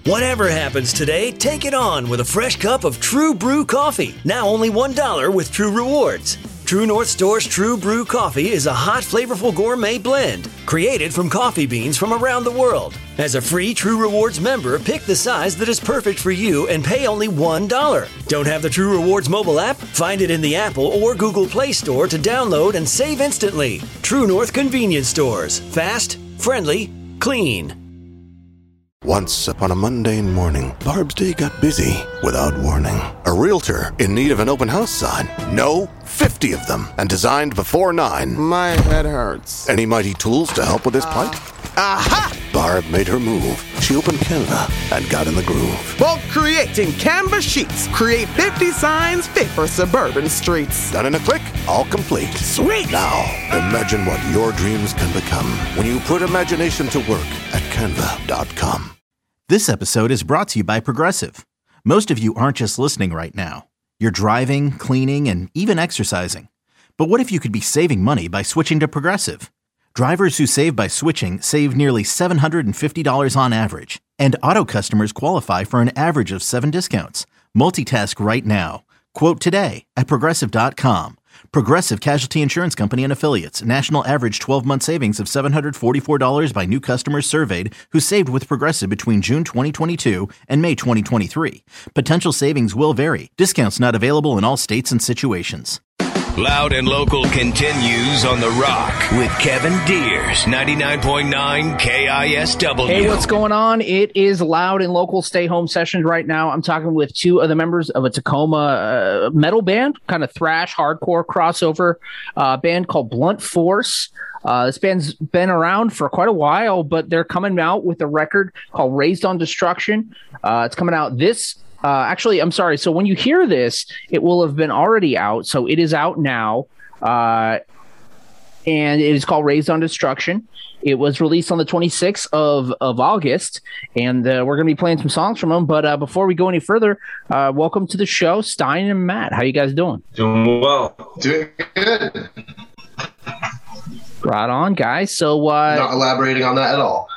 Whatever happens today, take it on with a fresh cup of True Brew coffee. Now only $1 with True Rewards. True North Store's True Brew coffee is a hot, flavorful gourmet blend created from coffee beans from around the world. As a free True Rewards member, pick the size that is perfect for you and pay only $1. Don't have the True Rewards mobile app? Find it in the Apple or Google Play Store to download and save instantly. True North Convenience Stores. Fast, friendly, clean. Once upon a mundane morning, Barb's day got busy without warning. A realtor in need of an open house sign. No, 50 of them, and designed before 9. My head hurts. Any mighty tools to help with this plight? Aha! Barb made her move. She opened Canva and got in the groove. Bulk creating Canva sheets. Create 50 signs fit for suburban streets. Done in a click, all complete. Sweet! Now, imagine what your dreams can become when you put imagination to work at Canva.com. This episode is brought to you by Progressive. Most of you aren't just listening right now. You're driving, cleaning, and even exercising. But what if you could be saving money by switching to Progressive? Drivers who save by switching save nearly $750 on average. And auto customers qualify for an average of 7 discounts. Multitask right now. Quote today at Progressive.com. Progressive Casualty Insurance Company and Affiliates. National average 12-month savings of $744 by new customers surveyed who saved with Progressive between June 2022 and May 2023. Potential savings will vary. Discounts not available in all states and situations. Loud and Local continues on The Rock with Kevin Deers, 99.9 KISW. Hey, what's going on? It is Loud and Local Stay Home Sessions right now. I'm talking with two of the members of a Tacoma metal band, kind of thrash, hardcore crossover band called Blunt Force. This band's been around for quite a while, but they're coming out with a record called Raised on Destruction. It's coming out this actually, I'm sorry. So when you hear this, it will have been already out. So it is out now. And it is called Raised on Destruction. It was released on the 26th of August. And we're going to be playing some songs from them. But before we go any further, welcome to the show, Stein and Matt. How you guys doing? Doing well. Doing good. Right on, guys. So not elaborating on that at all.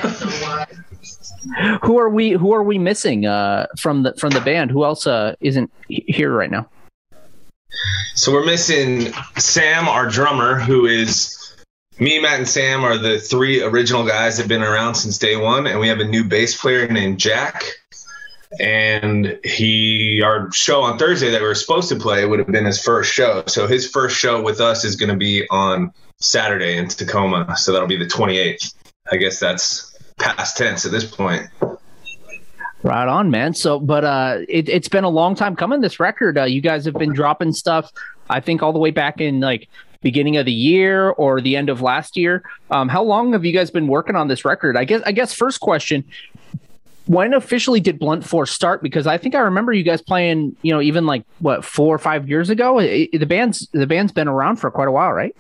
Who are we missing from the band? Who else isn't here right now? So we're missing Sam, our drummer, who is me, Matt, and Sam are the 3 original guys that have been around since day one, and we have a new bass player named Jack. And our show on Thursday that we were supposed to play would have been his first show. So his first show with us is going to be on Saturday in Tacoma. So that'll be the 28th. I guess that's past tense at this point. Right on, man. So, but it's been a long time coming, this record. You guys have been dropping stuff, I think, all the way back in like beginning of the year or the end of last year. How long have you guys been working on this record? I guess first question, when officially did Blunt Force start? Because I think I remember you guys playing, even like 4 or 5 years ago. The band's been around for quite a while, right?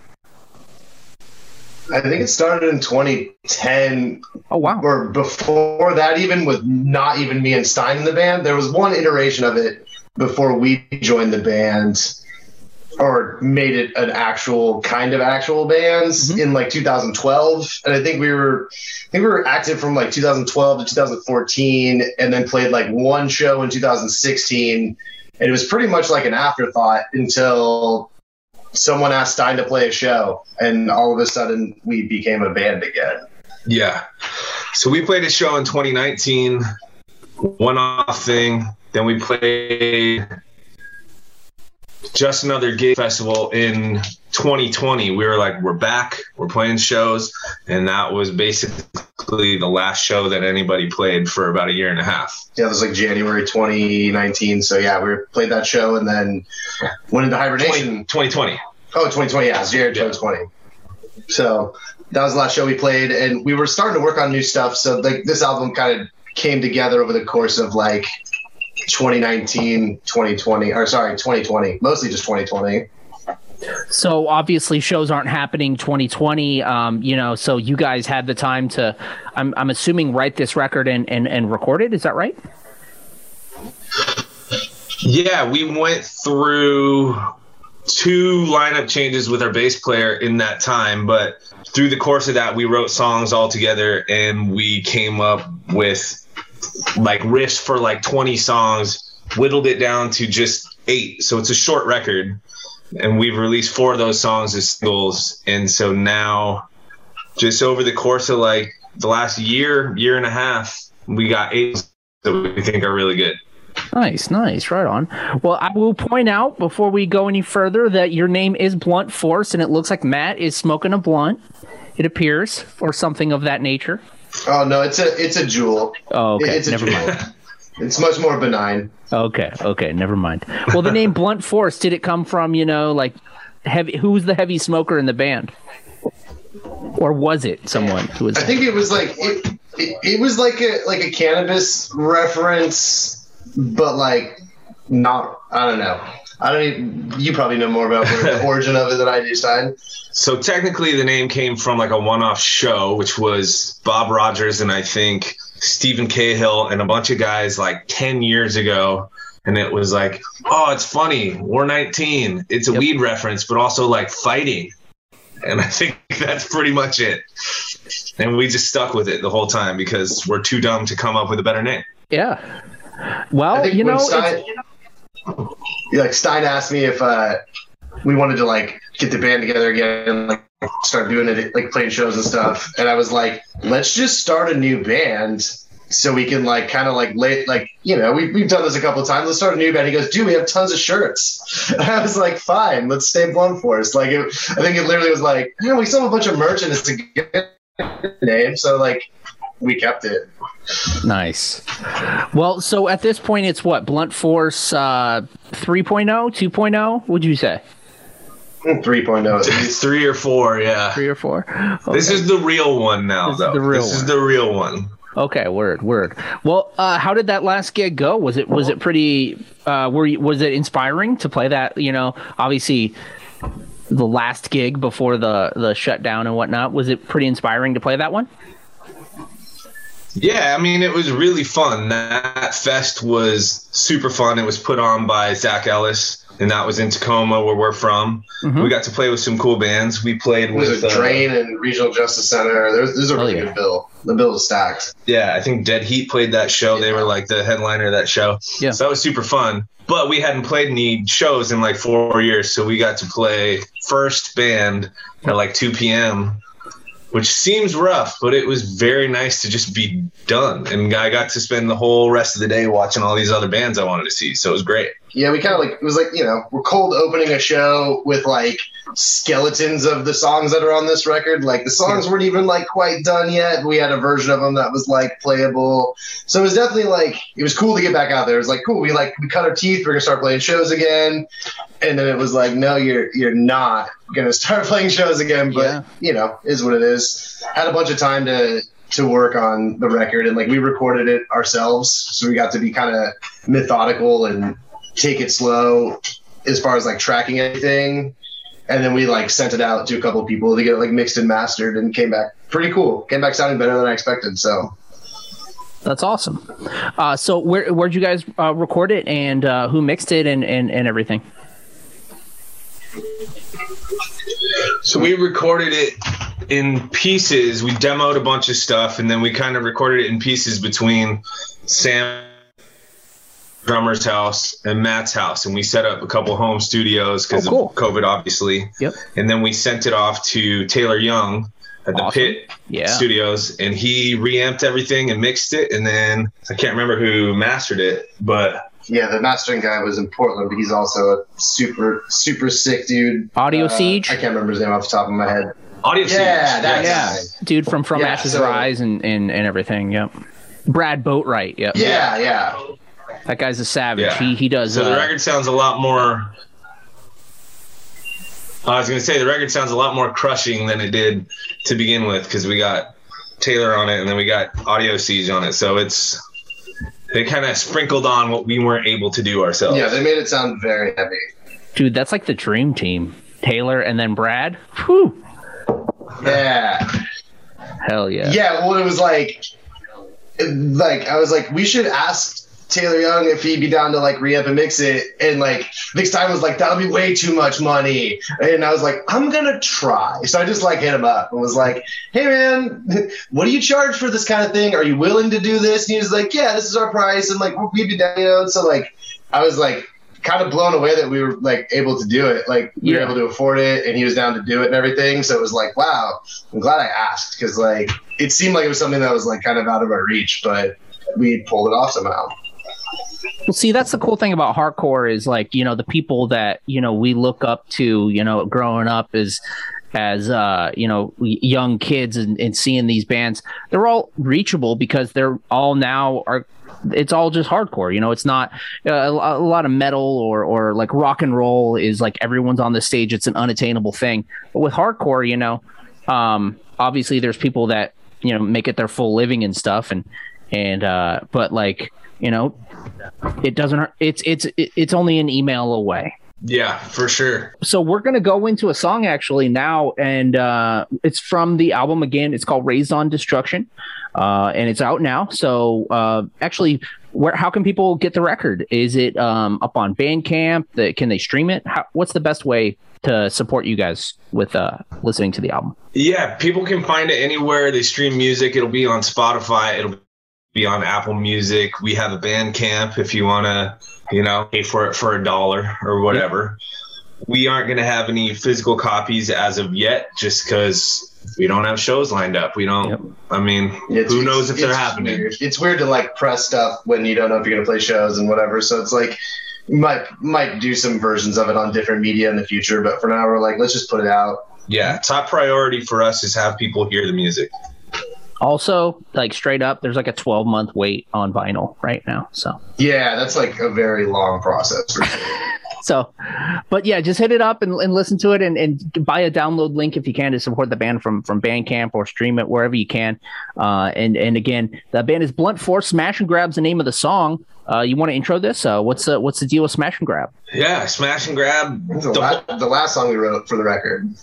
I think it started in 2010. Oh, wow. Or before that, even with not even me and Stein in the band. There was one iteration of it before we joined the band or made it an actual band in like 2012. And I think we were active from like 2012 to 2014 and then played like one show in 2016. And it was pretty much like an afterthought until someone asked Stein to play a show, and all of a sudden we became a band again. Yeah. So we played a show in 2019, one-off thing. Then we played Just Another Gig Festival in 2020. We were like, we're back, we're playing shows. And that was basically the last show that anybody played for about a year and a half. Yeah, it was like January 2019. So yeah, we played that show and then went into hibernation. 2020. Oh, 2020, yeah, it's January 2020. So that was the last show we played, and we were starting to work on new stuff. So like this album kind of came together over the course of like 2019, 2020, mostly just 2020. So obviously shows aren't happening 2020, so you guys had the time to, I'm assuming, write this record and record it. Is that right? Yeah, we went through 2 lineup changes with our bass player in that time, but through the course of that, we wrote songs all together and we came up with like riffs for like 20 songs, whittled it down to just 8. So it's a short record, and we've released 4 of those songs as singles. And so now, just over the course of like the last year and a half, we got 8 that we think are really good. Nice. Right on. Well, I will point out before we go any further that your name is Blunt Force, and it looks like Matt is smoking a blunt, it appears, or something of that nature. Oh no, it's a jewel. Oh, okay. It's a Never jewel. mind. It's much more benign. Okay, never mind. Well, the name Blunt Force, did it come from, like heavy? Who was the heavy smoker in the band? Or was it someone who was? I think it was like it was like a cannabis reference, but like not. I don't know. You probably know more about the origin of it than I do, Stein. So technically the name came from like a one-off show, which was Bob Rogers and I think Stephen Cahill and a bunch of guys like 10 years ago. And it was like, oh, it's funny. We're 19. It's a weed reference, but also like fighting. And I think that's pretty much it. And we just stuck with it the whole time because we're too dumb to come up with a better name. Yeah. Well, Stein asked me if we wanted to like get the band together again and like start doing it, like playing shows and stuff. And I was like, let's just start a new band so we can like kind of like we've done this a couple of times. Let's start a new band. He goes, dude, we have tons of shirts. And I was like, fine, let's stay Blunt Force. Like I think it literally was like, we still have a bunch of merch and it's a good name. So like we kept it. Nice. Well, so at this point, it's what? Blunt Force 3.0, 2.0? What'd you say? 3.0. It's 3 or 4, yeah. 3 or 4? Okay. This is the real one now, though. This is the real one. Okay, word. Well, how did that last gig go? Was it pretty? Was it inspiring to play that? Obviously, the last gig before the shutdown and whatnot. Was it pretty inspiring to play that one? Yeah, I mean, it was really fun. That fest was super fun. It was put on by Zach Ellis, and that was in Tacoma, where we're from. Mm-hmm. We got to play with some cool bands. We played with Drain and Regional Justice Center. There's a really good bill. The bill is stacked. Yeah, I think Dead Heat played that show. They were like the headliner of that show. Yeah. So that was super fun. But we hadn't played any shows in like 4 years, so we got to play first band at like 2 p.m., which seems rough, but it was very nice to just be done. And I got to spend the whole rest of the day watching all these other bands I wanted to see. So it was great. Yeah, we kind of like, it was like, we're cold opening a show with like skeletons of the songs that are on this record. Like the songs weren't even like quite done yet. We had a version of them that was like playable. So it was definitely like, it was cool to get back out there. It was like, cool. We cut our teeth. We're going to start playing shows again. And then it was like, no, you're not going to start playing shows again. But, is what it is. Had a bunch of time to work on the record. And like we recorded it ourselves. So we got to be kind of methodical and take it slow as far as like tracking anything. And then we like sent it out to a couple of people to get it like mixed and mastered and came back pretty cool. Came back sounding better than I expected. So that's awesome. So where'd you guys record it and who mixed it and everything? So we recorded it in pieces. We demoed a bunch of stuff and then we kind of recorded it in pieces between Sam drummer's house and Matt's house, and we set up a couple home studios because of COVID, obviously. Yep. And then we sent it off to Taylor Young at the Pit Studios, and he reamped everything and mixed it. And then I can't remember who mastered it, but yeah, the mastering guy was in Portland, but he's also a super sick dude. Audio Siege. I can't remember his name off the top of my head. Audio Siege. That guy. Dude from Ashes Rise and everything. Yep. Brad Boatwright. Yep. Yeah. That guy's a savage. Yeah. He does. So the record sounds a lot more. I was going to say the record sounds a lot more crushing than it did to begin with because we got Taylor on it and then we got Audio Siege on it. So they kind of sprinkled on what we weren't able to do ourselves. Yeah, they made it sound very heavy. Dude, that's like the dream team. Taylor and then Brad. Whew. Yeah. Hell yeah. Yeah. Well, it was like I was like, we should ask Taylor Young if he'd be down to like re-up and mix it. And like Vic Stein was like, that'll be way too much money. And I was like, I'm gonna try. So I just like hit him up and was like, hey man, what do you charge for this kind of thing? Are you willing to do this? And he was like, yeah, this is our price. And like we'd be down, And so like I was like kind of blown away that we were like able to do it. Like we were able to afford it and he was down to do it and everything. So it was like, wow, I'm glad I asked, because like it seemed like it was something that was like kind of out of our reach, but we pulled it off somehow. Well, see, that's the cool thing about hardcore is like, the people that, we look up to, growing up as young kids and seeing these bands, they're all reachable because they're all it's all just hardcore. It's not a lot of metal or like rock and roll is like everyone's on the stage. It's an unattainable thing. But with hardcore, obviously there's people that, make it their full living and stuff. But like, it doesn't hurt. It's only an email away. Yeah, for sure. So we're going to go into a song actually now, and it's from the album again. It's called Raised on Destruction, and it's out now. So actually, how can people get the record? Is it up on Bandcamp? Can they stream it? What's the best way to support you guys with listening to the album? Yeah, people can find it anywhere they stream music. It'll be on Spotify. It'll be on Apple Music. We have a Bandcamp if you want to, pay for it for $1 or whatever. Yep. We aren't going to have any physical copies as of yet, just because we don't have shows lined up. We don't, who knows if they're happening. Weird. It's weird to like press stuff when you don't know if you're going to play shows and whatever. So it's like, you might do some versions of it on different media in the future. But for now, we're like, let's just put it out. Yeah. Top priority for us is have people hear the music. Also, like straight up, there's like a 12-month wait on vinyl right now. So yeah, that's like a very long process. For sure. So, but yeah, just hit it up and listen to it and buy a download link if you can to support the band from Bandcamp or stream it wherever you can. And again, the band is Blunt Force. Smash and Grab's the name of the song. You want to intro this? What's the deal with Smash and Grab? Yeah, Smash and Grab. The last song we wrote for the record.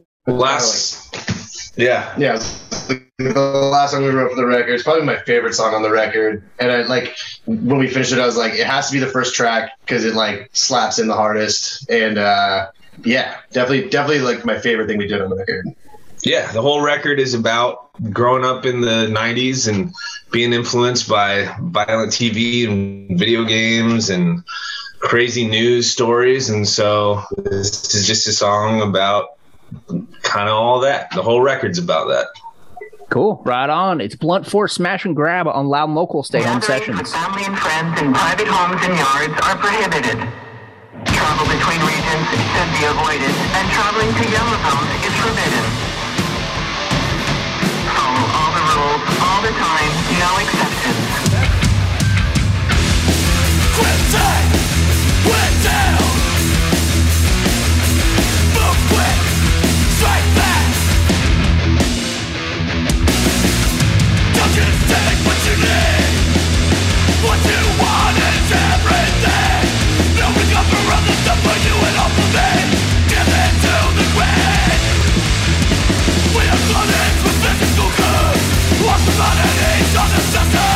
Yeah. The last song we wrote for the record is probably my favorite song on the record. And I like when we finished it, I was like, it has to be the first track because it like slaps in the hardest. And definitely like my favorite thing we did on the record. Yeah, the whole record is about growing up in the 90s and being influenced by violent TV and video games and crazy news stories. And so this is just a song about kind of all that. The whole record's about that. Cool. Right on. It's Blunt Force Smash and Grab on Loud and Local Stay Home Sessions. With family and friends in private homes and yards are prohibited. Travel between regions should be avoided, and traveling to yellow zones is forbidden. Follow all the rules all the time, no exceptions. Quit tight, quit down. Move quick, strike back. Don't just take what you need. What you want is everything. No recover of the stuff for you and all for me. Give it to the queen. We are flooded with physical good. Lost the bodies on the system.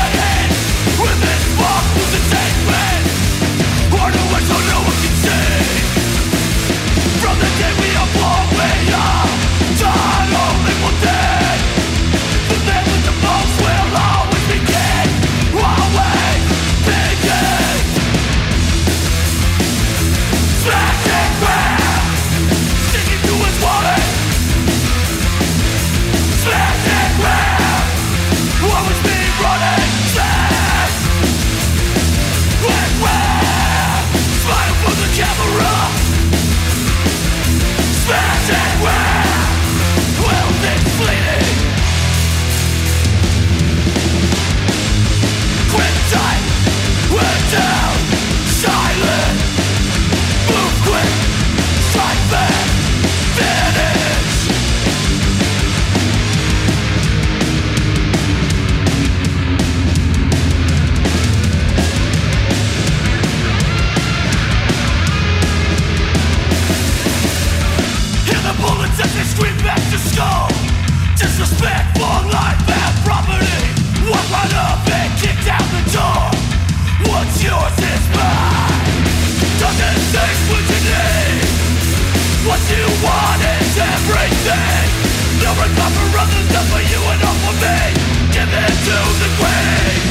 recover of the stuff for you and all for me. Give it to the queen.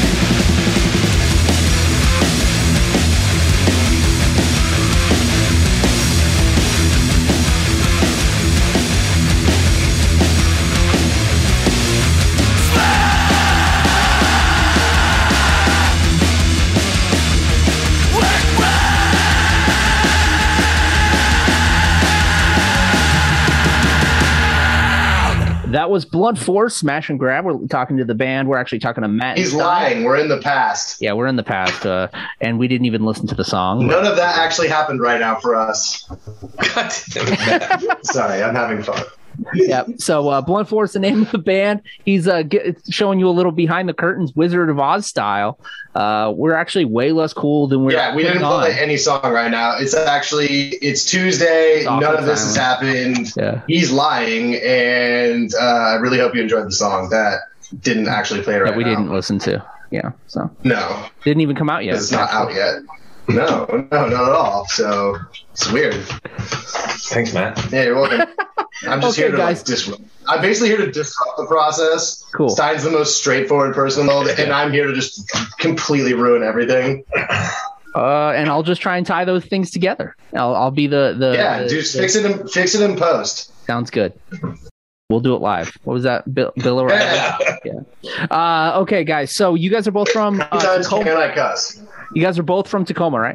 That was Blunt Force, Smash and Grab. We're talking to the band. We're actually talking to Matt. He's lying. We're in the past. Yeah, we're in the past, and we didn't even listen to the song. None of that actually happened right now for us. God damn it. Sorry, I'm having fun. Yeah. So Blunt Force, the name of the band. He's showing you a little behind the curtains, Wizard of Oz style. We're actually way less cool than we're. Yeah, we didn't play any song right now. It's Tuesday. None of this has happened. Yeah. He's lying, and I really hope you enjoyed the song. That didn't actually play right now. That we didn't listen to. Yeah. So no, didn't even come out yet. It's not out yet. No, not at all. So it's weird. Thanks, Matt. Yeah, you're welcome. I'm just here to guys. I'm basically here to disrupt the process. Cool. Stein's the most straightforward person in the world, and I'm here to just completely ruin everything. And I'll just try and tie those things together. I'll be the just fix it in post. Sounds good. We'll do it live. What was that, Bill O'Reilly? Yeah. Okay, guys. So you guys are both from Tacoma. Can I cuss? You guys are both from Tacoma, right?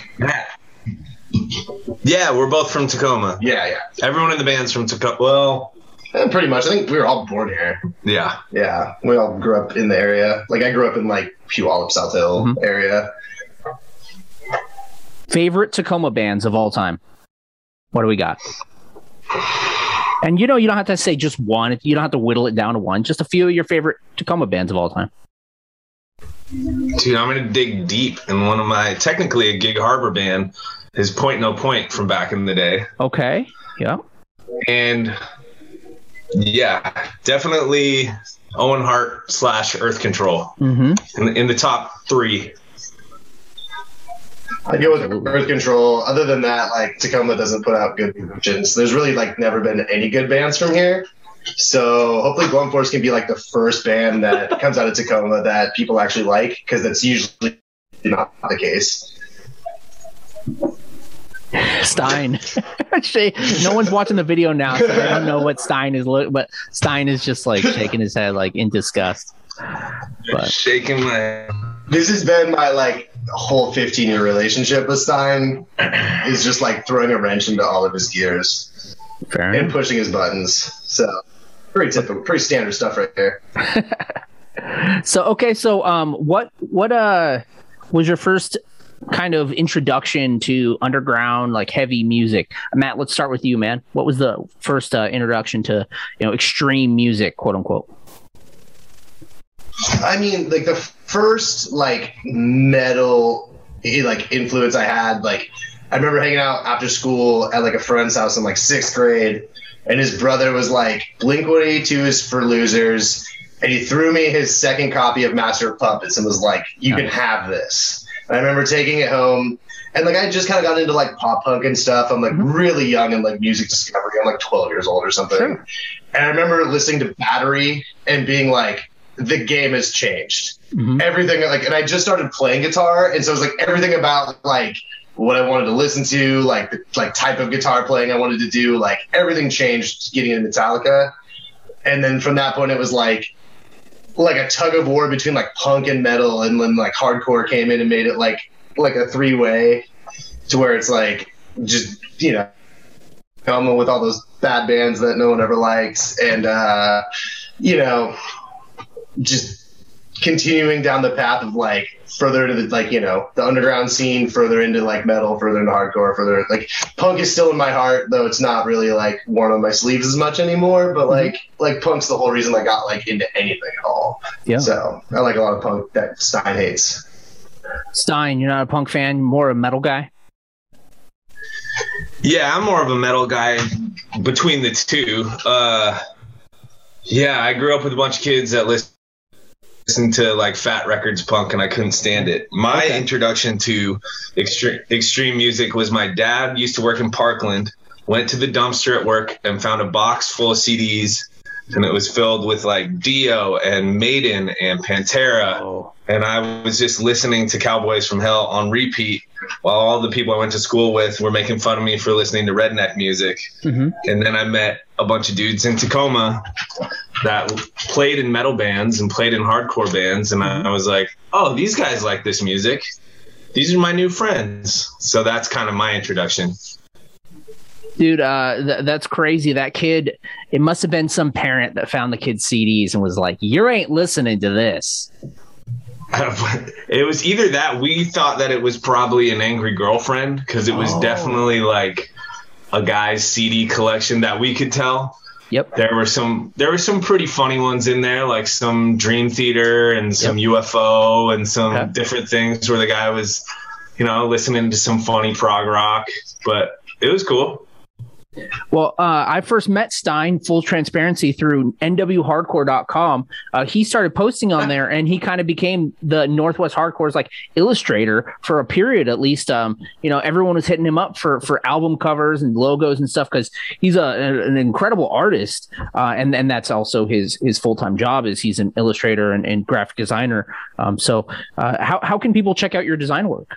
Yeah, we're both from Tacoma. Yeah. Everyone in the band's from Tacoma. Well, pretty much. I think we were all born here. Yeah. Yeah. We all grew up in the area. Like I grew up in like Puyallup, South Hill area. Favorite Tacoma bands of all time? What do we got? And you don't have to say just one. You don't have to whittle it down to one. Just a few of your favorite Tacoma bands of all time. Dude, I'm going to dig deep in one of my, technically a Gig Harbor band, is Point No Point from back in the day. Okay. Yeah. And yeah, definitely Owen Hart / Earth Control in the top three. I go with Earth Control. Other than that, like Tacoma doesn't put out good musicians. There's really like never been any good bands from here. So hopefully Blunt Force can be like the first band that comes out of Tacoma that people actually like, because that's usually not the case. Stein. No one's watching the video now, so they don't know what Stein is. But Stein is just like shaking his head, like in disgust. But shaking my. This has been my like whole 15-year relationship with Stein. Is just like throwing a wrench into all of his gears and pushing his buttons. So pretty typical, pretty standard stuff right there. So what was your first kind of introduction to underground, like heavy music? Matt, let's start with you, man. What was the first introduction to, extreme music, quote unquote? I mean, like the first like metal like influence I had, like I remember hanging out after school at like a friend's house in like 6th grade, and his brother was like, Blink-182 is for losers, and he threw me his second copy of Master of Puppets and was like, you can have this. And I remember taking it home, and like I just kind of got into like pop punk and stuff. I'm like really young in like music discovery. I'm like 12 years old or something. Sure. And I remember listening to Battery and being like, the game has changed. Everything, like, and I just started playing guitar, and so it was like everything about like what I wanted to listen to, like the like type of guitar playing I wanted to do, like everything changed getting into Metallica. And then from that point, it was like a tug of war between like punk and metal, and then like hardcore came in and made it like a three-way, to where it's like just coming with all those bad bands that no one ever likes, and just continuing down the path of like further to the like the underground scene, further into like metal, further into hardcore, further like punk is still in my heart, though it's not really like worn on my sleeves as much anymore, but like punk's the whole reason I got like into anything at all. Yeah, so I like a lot of punk that Stein hates. Stein, you're not a punk fan, more a metal guy? Yeah, I'm more of a metal guy between the two. Yeah, I grew up with a bunch of kids that listen to like Fat Records punk, and I couldn't stand it. My introduction to extreme music was my dad used to work in Parkland, went to the dumpster at work and found a box full of CDs and it was filled with like Dio and Maiden and Pantera. And I was just listening to Cowboys from Hell on repeat while all the people I went to school with were making fun of me for listening to redneck music. And then I met a bunch of dudes in Tacoma that played in metal bands and played in hardcore bands. And I was like, oh, these guys like this music. These are my new friends. So that's kind of my introduction. Dude, that's crazy. That kid, it must have been some parent that found the kid's CDs and was like, you ain't listening to this. It was either that. We thought that it was probably an angry girlfriend because it was definitely like a guy's CD collection that we could tell. Yep. There were some pretty funny ones in there, like some Dream Theater and some UFO and some different things where the guy was, listening to some funny prog rock, but it was cool. Well, I first met Stein, full transparency, through nwhardcore.com. He started posting on there, and he kind of became the Northwest Hardcore's like illustrator for a period, at least. Everyone was hitting him up for album covers and logos and stuff because he's an incredible artist, and that's also his full-time job is he's an illustrator and graphic designer. So how can people check out your design work?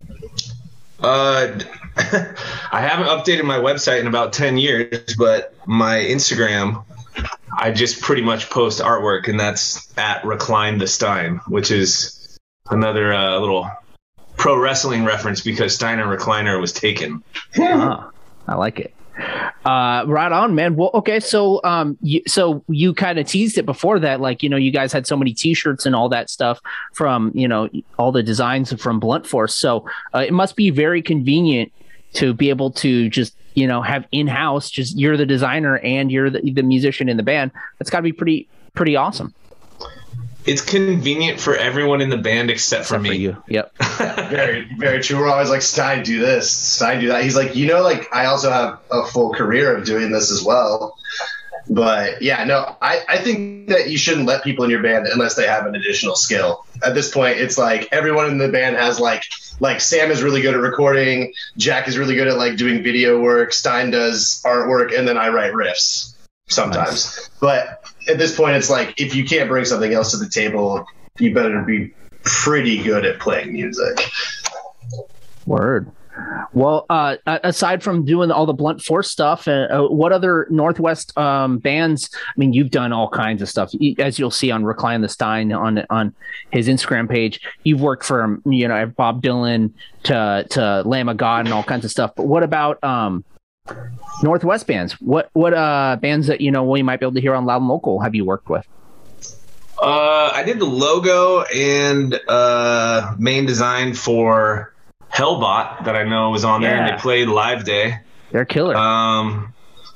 I haven't updated my website in about 10 years, but my Instagram, I just pretty much post artwork, and that's at Recline the Stein, which is another little pro wrestling reference because Steiner Recliner was taken. I like it. Right on, man. Well, okay. So, you kind of teased it before that, like, you guys had so many t-shirts and all that stuff from, all the designs from Blunt Force. So, it must be very convenient to be able to just, have in-house, just you're the designer and you're the musician in the band. That's gotta be pretty awesome. It's convenient for everyone in the band except for me. You. Yep. Very, very true. We're always like, Stein, do this, Stein, do that. He's like, I also have a full career of doing this as well. But yeah, no, I think that you shouldn't let people in your band unless they have an additional skill. At this point, it's like everyone in the band has like Sam is really good at recording, Jack is really good at like doing video work, Stein does artwork, and then I write riffs sometimes. Nice. But at this point, it's like, if you can't bring something else to the table, you better be pretty good at playing music. Word. Well, aside from doing all the Blunt Force stuff, what other Northwest bands? I mean, you've done all kinds of stuff, as you'll see on Recline the Stein on his Instagram page. You've worked for Bob Dylan to Lamb of God and all kinds of stuff. But what about Northwest bands? What bands that we might be able to hear on Loud and Local have you worked with? I did the logo and main design for Hellbot that I know was on there, and they played Live Day. They're killer. Man,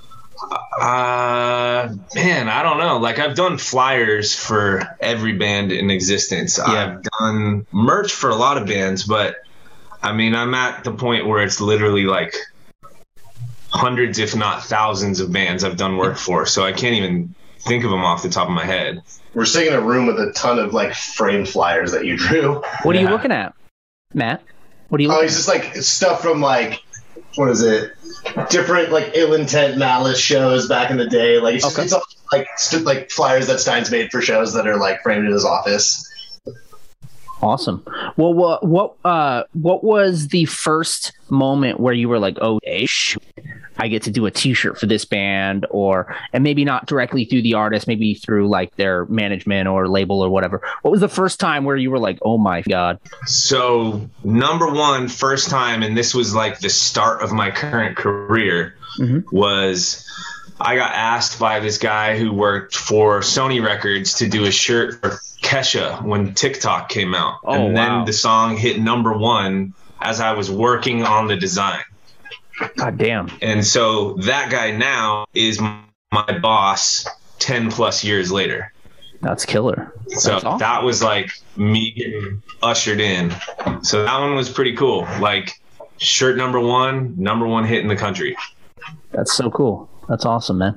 I don't know. Like, I've done flyers for every band in existence. Yeah. I've done merch for a lot of bands, but I mean, I'm at the point where it's literally like hundreds, if not thousands of bands I've done work for. So I can't even think of them off the top of my head. We're sitting in a room with a ton of like framed flyers that you drew. What are you looking at, Matt? What do you? It's just like stuff from like, what is it? Different like Ill Intent Malice shows back in the day. Like it's all like flyers that Stein's made for shows that are like framed in his office. Awesome. Well, what was the first moment where you were like, oh, I get to do a t-shirt for this band, and maybe not directly through the artist, maybe through like their management or label or whatever. What was the first time where you were like, oh my God? So number one, first time, and this was like the start of my current career, was I got asked by this guy who worked for Sony Records to do a shirt for Kesha when TikTok came out. And then the song hit number one as I was working on the design. God damn. And so that guy now is my boss 10 plus years later. That's killer. So awesome. That was like me getting ushered in. So that one was pretty cool. Like shirt number one hit in the country. That's so cool. That's awesome, man.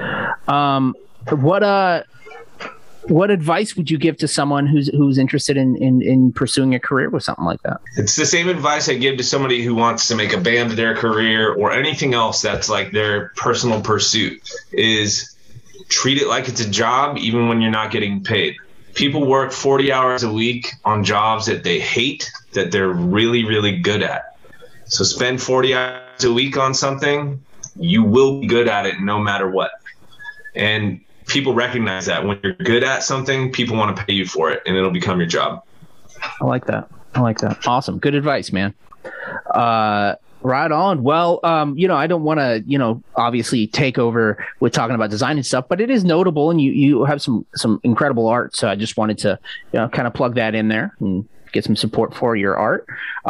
What advice would you give to someone who's interested in pursuing a career with something like that? It's the same advice I give to somebody who wants to make a band their career or anything else that's like their personal pursuit, is treat it like it's a job, even when you're not getting paid. People work 40 hours a week on jobs that they hate, that they're really, really good at. So spend 40 hours a week on something, you will be good at it no matter what. And people recognize that when you're good at something, people want to pay you for it, and it'll become your job. I like that. Awesome. Good advice, man. Right on. Well, I don't want to, obviously take over with talking about design and stuff, but it is notable, and you have some incredible art. So I just wanted to, kind of plug that in there and get some support for your art.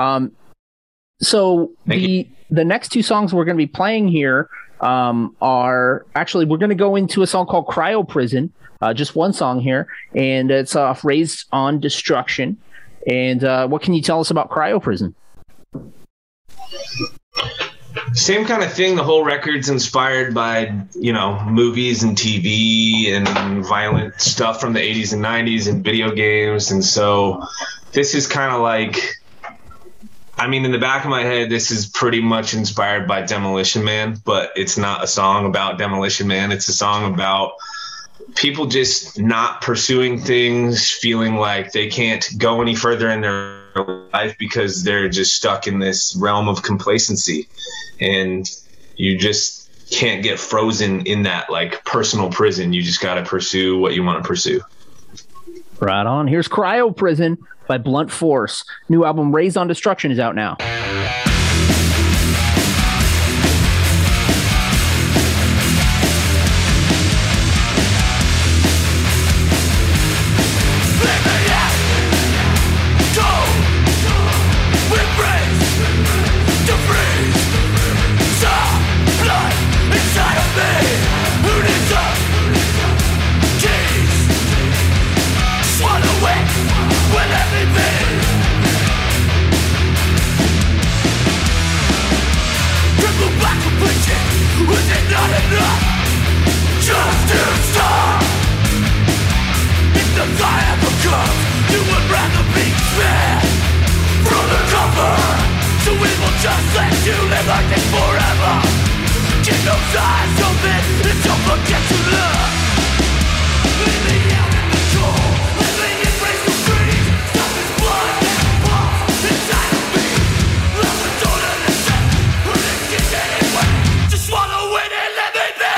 So the next two songs we're going to be playing here are actually, we're going to go into a song called Cryo Prison, just one song here, and it's off Raised on Destruction. And what can you tell us about Cryo Prison? Same kind of thing. The whole record's inspired by, movies and TV and violent stuff from the 80s and 90s and video games. And so this is kind of like, in the back of my head, this is pretty much inspired by Demolition Man, but it's not a song about Demolition Man. It's a song about people just not pursuing things, feeling like they can't go any further in their life because they're just stuck in this realm of complacency, and you just can't get frozen in that like personal prison. You just got to pursue what you want to pursue. Right on. Here's Cryo Prison by Blunt Force. New album Raised on Destruction is out now. Just let you live like this forever. Keep those eyes open and don't forget to look. Leave me out in the cold, living in race to freeze. Stop this blood that pumps inside of me. Lock the door to the set, put it in anyway. Just swallow it and let me be.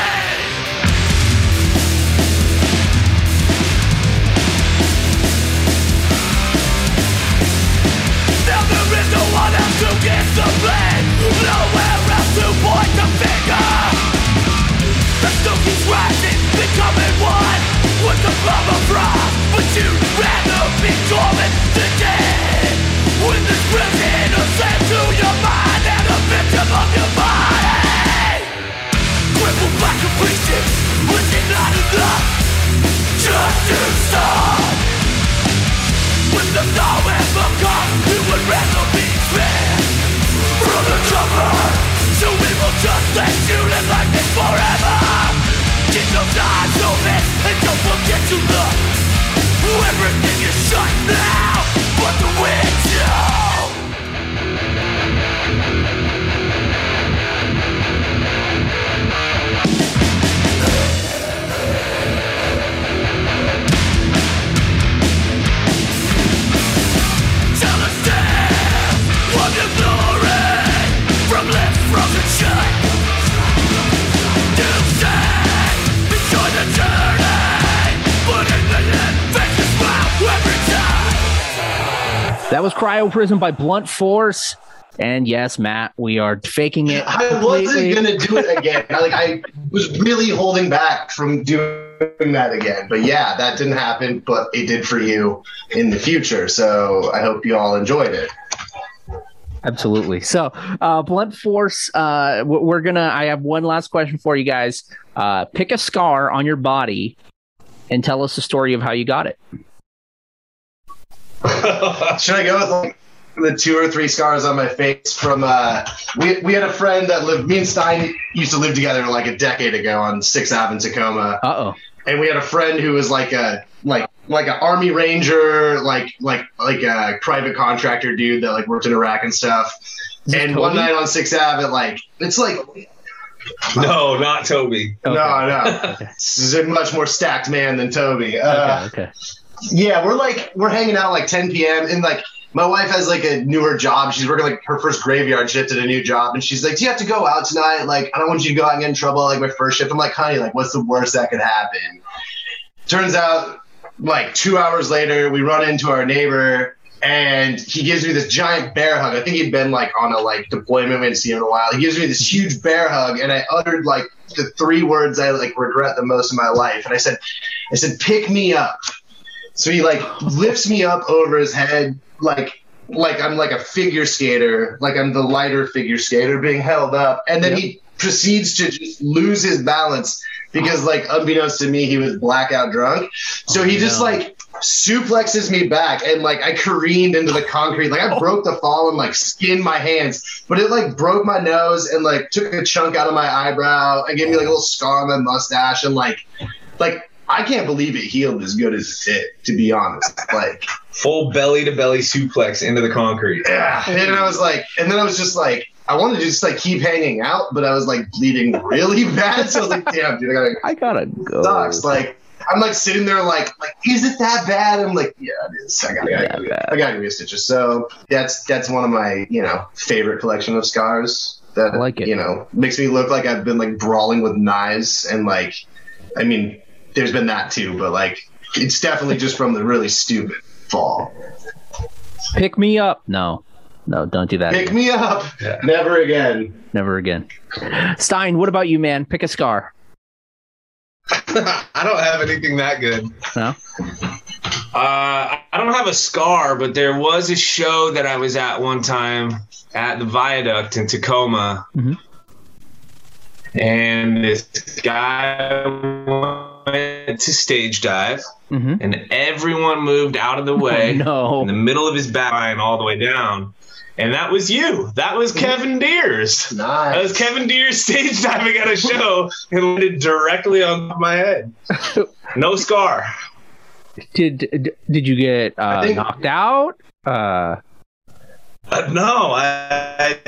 Now there is no one else to get the blame. Nowhere else to point the finger. The smoke is rising, becoming one with the bomb of frost. But you'd rather be dormant than dead. When this prison is sent to your mind and a victim of your body. Crippled by completion, was it not enough just to start? With the nowhere come, you would rather be spared from the cover. So we will just let you live like this forever. Keep those eyes open and don't forget to look. Everything is shut now, but the window. Tell us tales of your glory from lips frozen shut. You say, enjoy the journey, but in the end, face a smile every time. That was Cryo Prison by Blunt Force. And yes, Matt, we are faking it. I wasn't gonna do it again. I was really holding back from doing that again. But yeah, that didn't happen. But it did for you in the future. So I hope you all enjoyed it. Absolutely. So, Blunt Force, I have one last question for you guys. Pick a scar on your body and tell us the story of how you got it. Should I go with the 2 or 3 scars on my face from we had a friend that lived, me and Stein used to live together like a decade ago on 6th Ave in Tacoma. And we had a friend who was like an army ranger, like a private contractor dude that like worked in Iraq and stuff. And one night on 6th Ave, it's like No, not Toby. Okay. No. This is a much more stacked man than Toby. Okay. Yeah, we're hanging out like 10 p.m. and like my wife has like a newer job. She's working like her first graveyard shift at a new job, and she's like, "Do you have to go out tonight? Like, I don't want you to go out and get in trouble like my first shift." I'm like, "Honey, like, what's the worst that could happen?" Turns out, like 2 hours later, we run into our neighbor. And he gives me this giant bear hug. I think he'd been like on a like deployment. We hadn't seen him in a while. He gives me this huge bear hug, and I uttered like the 3 words I like regret the most in my life. And I said, "Pick me up." So he like lifts me up over his head, like I'm like a figure skater, like I'm the lighter figure skater being held up, and then he proceeds to just lose his balance because like unbeknownst to me, he was blackout drunk. So he just like suplexes me back, and like I careened into the concrete. Like I broke the fall and like skinned my hands, but it like broke my nose and like took a chunk out of my eyebrow and gave me like a little scar on my mustache, and like I can't believe it healed as good as it did, to be honest. Like full belly to belly suplex into the concrete. Yeah. And then I was just like, I wanted to just like keep hanging out, but I was like bleeding really bad. So I was like, damn, dude, I gotta go. Sucks. Like I'm like sitting there like, is it that bad? I'm like, yeah, it is. I gotta give me a stitches. So that's one of my, favorite collection of scars that I like it. Makes me look like I've been like brawling with knives, and like, I mean, there's been that too, but like it's definitely just from the really stupid fall. Pick me up. No, don't do that. Pick me up. Yeah. Never again. Stein, what about you, man? Pick a scar. I don't have anything that good. No? I don't have a scar, but there was a show that I was at one time at the Viaduct in Tacoma. Mm-hmm. And this guy went to stage dive, and everyone moved out of the way in the middle of his back line all the way down. And that was you. That was Kevin Deers. Nice. That was Kevin Deers stage diving at a show and landed directly on my head. No scar. Did you get knocked out? No. I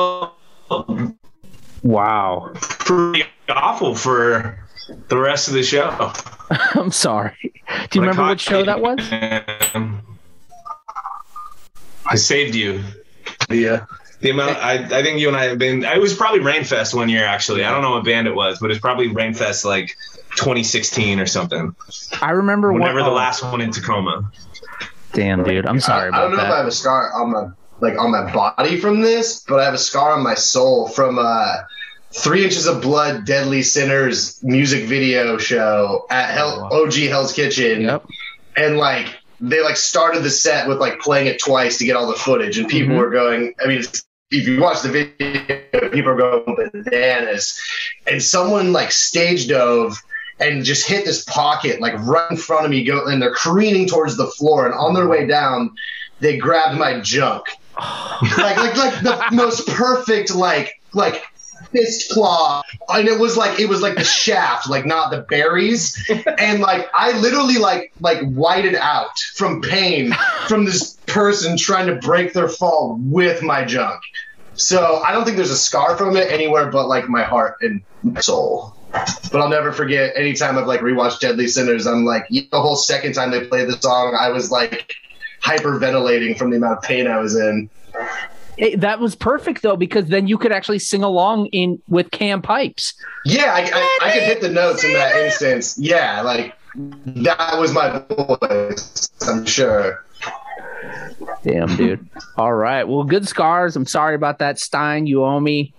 Wow. Pretty awful for the rest of the show. I'm sorry. Do you remember what show that was? I saved you. The amount I think you and I have been. It was probably Rainfest one year actually. I don't know what band it was, but it's probably Rainfest like 2016 or something. I remember whenever the last one in Tacoma. Damn, dude, I'm sorry about that. I don't know if I have a scar on my body from this, but I have a scar on my soul from 3 Inches of Blood, Deadly Sinners music video show at OG Hell's Kitchen. Yep. And like they like started the set with like playing it twice to get all the footage, and people were going. I mean, if you watch the video, people are going bananas. And someone like stage dove and just hit this pocket like right in front of me, and they're careening towards the floor. And on their way down, they grabbed my junk, like the most perfect like fist claw, and it was like the shaft, like not the berries. And like I literally like whited out from pain from this person trying to break their fall with my junk. So I don't think there's a scar from it anywhere but like my heart and my soul. But I'll never forget anytime I've like rewatched Deadly Sinners, I'm like the whole second time they played the song, I was like hyperventilating from the amount of pain I was in. That was perfect though, because then you could actually sing along with Cam Pipes. Yeah, I could hit the notes in that instance. Yeah, like that was my voice, I'm sure. Damn, dude. All right. Well, good scars. I'm sorry about that, Stein. You owe me.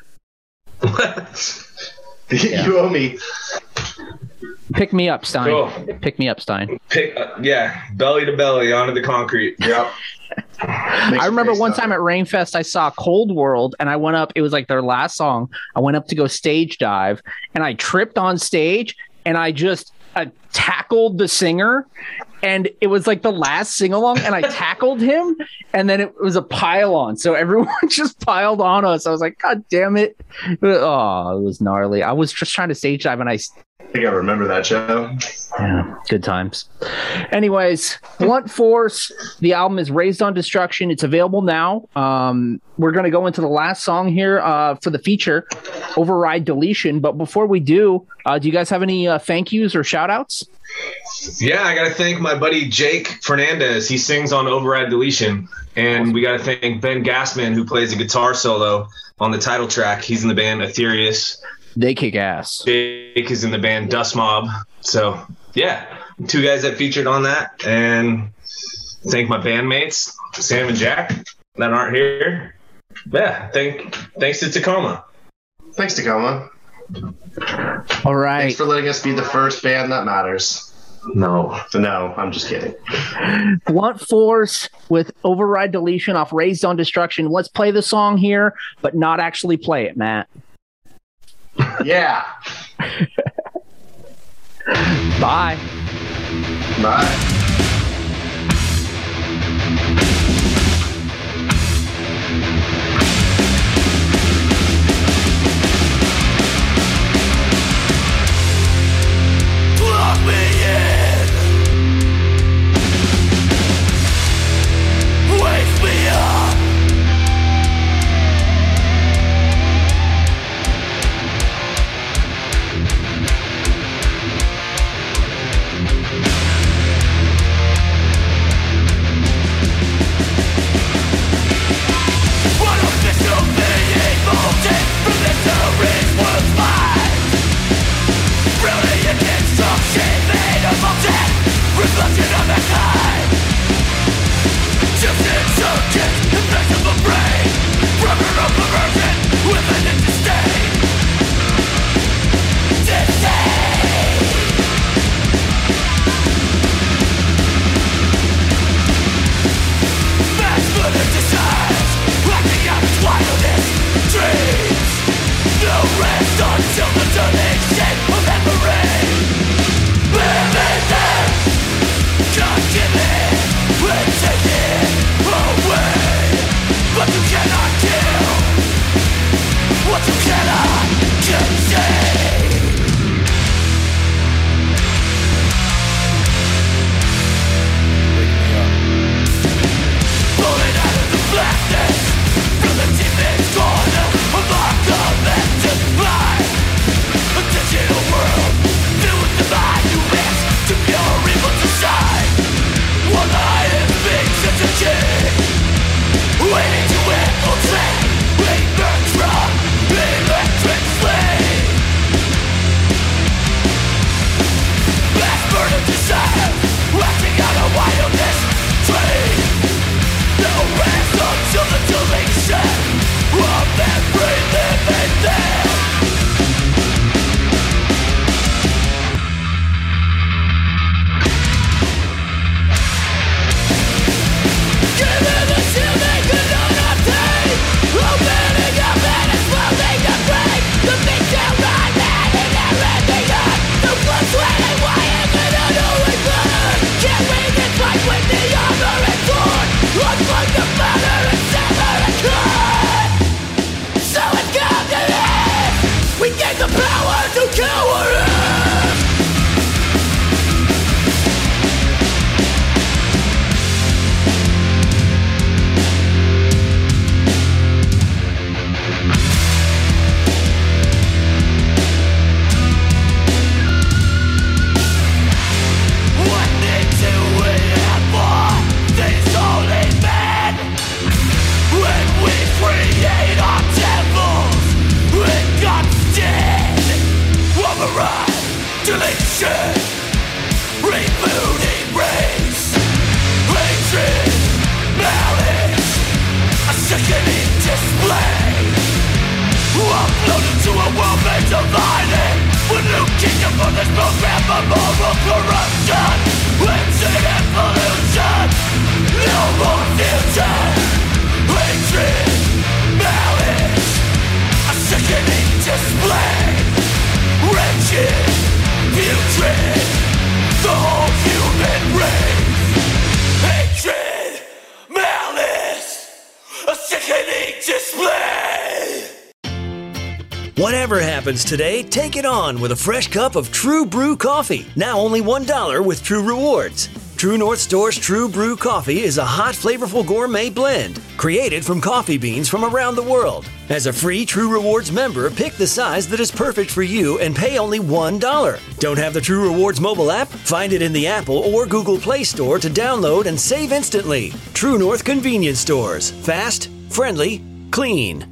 You owe me. Pick me up, Stein. Cool. Pick me up, Stein. Belly to belly onto the concrete. Yep. I remember one time at Rainfest, I saw Cold World, and I went up. It was like their last song. I went up to go stage dive, and I tripped on stage, and I just tackled the singer, and it was like the last sing along, and I tackled him, and then it was a pile on. So everyone just piled on us. I was like, God damn it! Oh, it was gnarly. I was just trying to stage dive, and I I think I remember that show. Yeah, good times. Anyways, Blunt Force, the album is Raised on Destruction. It's available now. We're going to go into the last song here for the feature, Override Deletion. But before we do you guys have any thank yous or shout outs? Yeah, I got to thank my buddy Jake Fernandez. He sings on Override Deletion. And we got to thank Ben Gassman, who plays a guitar solo on the title track. He's in the band Ethereus. They kick ass. Jake is in the band Dust Mob. So, yeah, 2 guys that featured on that. And thank my bandmates, Sam and Jack, that aren't here. Yeah, thanks to Tacoma. Thanks, Tacoma. All right. Thanks for letting us be the first band that matters. No, I'm just kidding. Blunt Force with Override Deletion off Raised on Destruction. Let's play the song here, but not actually play it, Matt. Yeah. Bye. Bye. Lock me in. Wake me up. What official being molded from misery's world's mind? Brilliant construction made of molten reflection of mankind. Just insurgent, inflexible brain, rubber of perversion with an empty stain. Disdain. Mass-murdered desires, acting out its wildest dreams. No rest until the turning shape of memory. Living there, can't give it, and take it away. But you cannot kill what you cannot contain. Pulling out of the blackness from the deepest corner of our collective life. A digital world filled with the mind who is to pure evil decide. One eye is big such a king, waiting to infiltrate. We burn from electric flame. Mass murder desire, acting out a wildest dream. No rest until the deletion of every living thing. Give it the shield they could not obtain. Opening up and exploding the brain. The big down right man and everything on. The blood, sweat and wire and an always burn. Carrying it fight with the armor and sword. Unplug the matter and sever and cut. So it's come to this. We gave the power to cowardice. What need to we have for these holy men? When we create our temples in God's stead. Override, deletion, rebooting race. Hatred, malice, a sickening display. Uploaded to a world made divided. A new kingdom for this program of moral corruption. Insane and pollution. No more future. Hatred, malice, a sickening display. Wretched, putrid, the whole human race. Hatred, malice, a sickening display. Whatever happens today, take it on with a fresh cup of True Brew coffee. Now only $1 with True Rewards. True North Store's True Brew coffee is a hot, flavorful gourmet blend created from coffee beans from around the world. As a free True Rewards member, pick the size that is perfect for you and pay only $1. Don't have the True Rewards mobile app? Find it in the Apple or Google Play Store to download and save instantly. True North Convenience Stores. Fast, friendly, clean.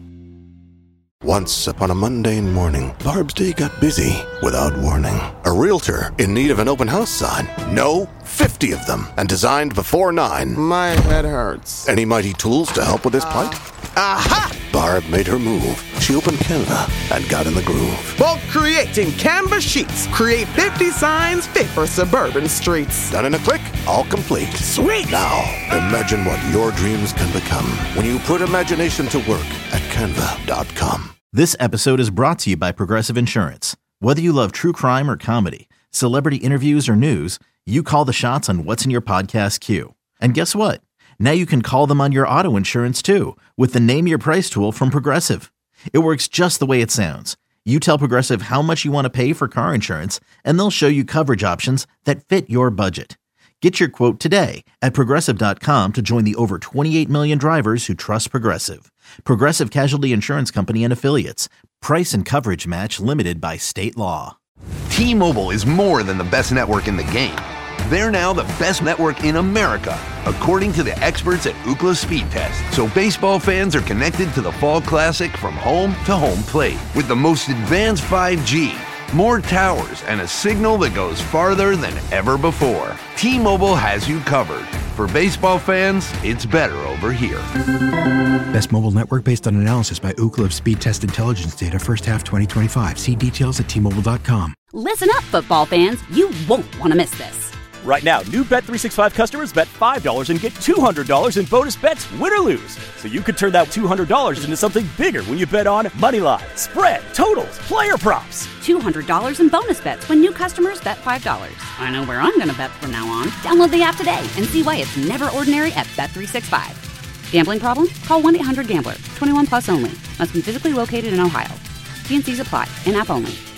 Once upon a mundane morning, Barb's day got busy without warning. A realtor in need of an open house sign. No, 50 of them, and designed before 9. My head hurts. Any mighty tools to help with this plight? Aha! Barb made her move. She opened Canva and got in the groove. Bulk creating Canva sheets. Create 50 signs fit for suburban streets. Done in a click, all complete. Sweet! Now, imagine what your dreams can become when you put imagination to work at Canva.com. This episode is brought to you by Progressive Insurance. Whether you love true crime or comedy, celebrity interviews or news, you call the shots on what's in your podcast queue. And guess what? Now you can call them on your auto insurance too with the Name Your Price tool from Progressive. It works just the way it sounds. You tell Progressive how much you want to pay for car insurance, and they'll show you coverage options that fit your budget. Get your quote today at Progressive.com to join the over 28 million drivers who trust Progressive. Progressive Casualty Insurance Company and Affiliates. Price and coverage match limited by state law. T-Mobile is more than the best network in the game. They're now the best network in America, according to the experts at Ookla Speed Test. So baseball fans are connected to the Fall Classic from home to home plate with the most advanced 5G, more towers, and a signal that goes farther than ever before. T-Mobile has you covered. For baseball fans, it's better over here. Best mobile network based on analysis by Ookla of Speed Test Intelligence data first half 2025. See details at T-Mobile.com. Listen up, football fans. You won't want to miss this. Right now, new Bet365 customers bet $5 and get $200 in bonus bets, win or lose. So you could turn that $200 into something bigger when you bet on moneyline, spread, totals, player props. $200 in bonus bets when new customers bet $5. I know where I'm going to bet from now on. Download the app today and see why it's never ordinary at Bet365. Gambling problem? Call 1-800-GAMBLER. 21 plus only. Must be physically located in Ohio. T&Cs apply. In-app only.